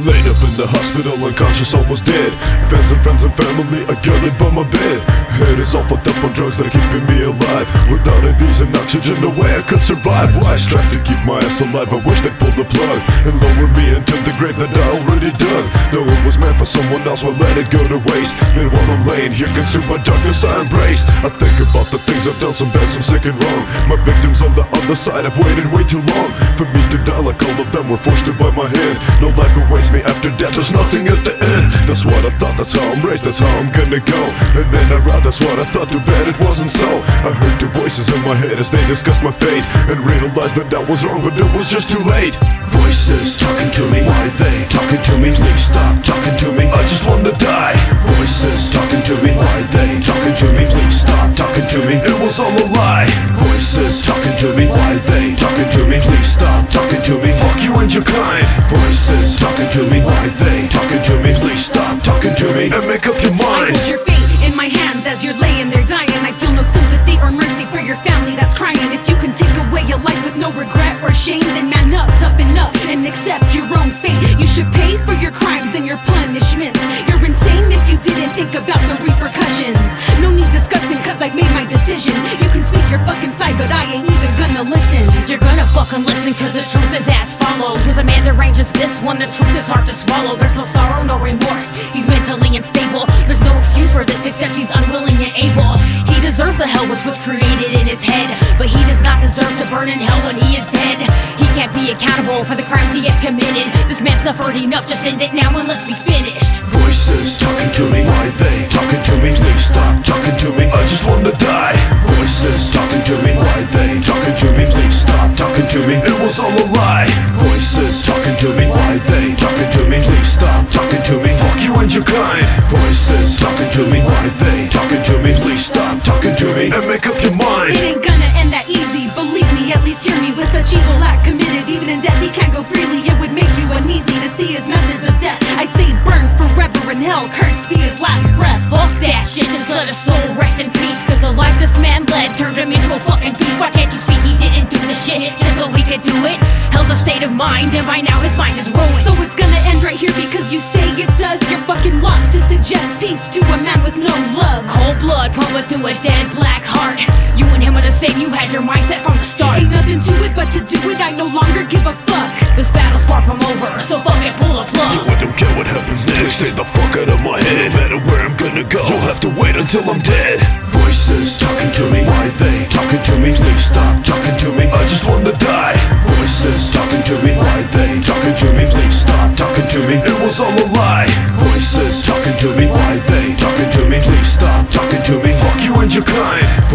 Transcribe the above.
Laid up in the hospital, unconscious, almost dead. Fans and friends and family are gathered by my bed. Head is all fucked up on drugs that are keeping me alive. Without IVs and oxygen, no way I could survive. Why strive to keep my ass alive? I wish they'd pull the plug and lower me into the grave that I already dug. No, it was meant for someone else, well let it go to waste. And while I'm laying here consumed by darkness I embraced, I think about the things I've done, some bad, some sick and wrong. My victims on the other side have waited way too long for me to die like all of them were forced to by my hand. No life awaits me after death, there's nothing at the end. That's what I thought, that's how I'm raised, that's how I'm gonna go. And then I ride, that's what I thought, too bad it wasn't so. I heard two voices in my head as they discussed my fate, and realized that I was wrong, but it was just too late. Voices talking to me, why they talking to me? Please stop talking to me, I just want to die. Voices talking to me, why they talking to me? Please stop talking to me, it was all a lie. Voices talking to me, why they talking to me? Please stop talking to me, fuck you and your kind. Voices talking to me, why they talking to me? Please stop talking to me and make up your mind. I hold your fate in my hands as you're laying there dying. I feel no sympathy or mercy for your family that's crying. If you can take away your life with no regret or shame, then man up, toughen up, and accept your own fate. You should pay for your crimes and your punishments. You're insane if you didn't think about the repercussions. No need discussing, cause I've made my decision. You can speak your fucking side, but I ain't even gonna listen. You're gonna fucking listen, cause the truth is as follows. You're the man that ranges this one, the truth is hard to swallow. There's no sorrow, no remorse, he's mentally unstable. There's no excuse for this except he's unwilling and able. He deserves the hell which was created in his head, but he does not deserve to burn in hell when he is dead. He can't be accountable for the crimes he has committed. This man suffered enough, just end it now and let's be finished. Voices talking to me, why they talking to me? Please stop talking to me, I just want to die. Voices talking to me, why they talking to me? Please stop talking to me, it was all a lie. Voices talking to me, why they talking to me? Please stop talking to me, fuck you and your kind. Voices talking to me, why they talking to me? Please stop talking to me and make up your mind. It ain't gonna end that easy, believe me, at least hear me. With such evil acts committed, even in death he can't go freely. It would make you uneasy to see his methods of death. I say burn forever in hell, cursed be his last breath. Fuck that shit, just let his soul rest in peace. Cause the life this man led turned him into a fucking beast. Why can't you see he didn't do the shit just so he could do it? Hell's a state of mind, and by now his mind is ruined. So it's gonna end right here because you say it does. You're fucking lost to suggest peace to a man with no love. Cold blood pumping through a dead black heart. You and him are the same, you had your mindset from the start. Ain't nothing to it but to do it, I no longer give a fuck. This battle's far from over, so fucking pull the plug. Yo, I don't care what happens next, stay the fuck out of my head. No matter where I'm gonna go, you'll have to wait until I'm dead. Voices talking to me, why they talking to me? Please stop talking to me, I just want to die. Voices talking to me, why they talking to me? Please stop talking to me, it was all a lie. Voices talking to me, why they talking to me? Please stop talking to me, fuck you and your kind.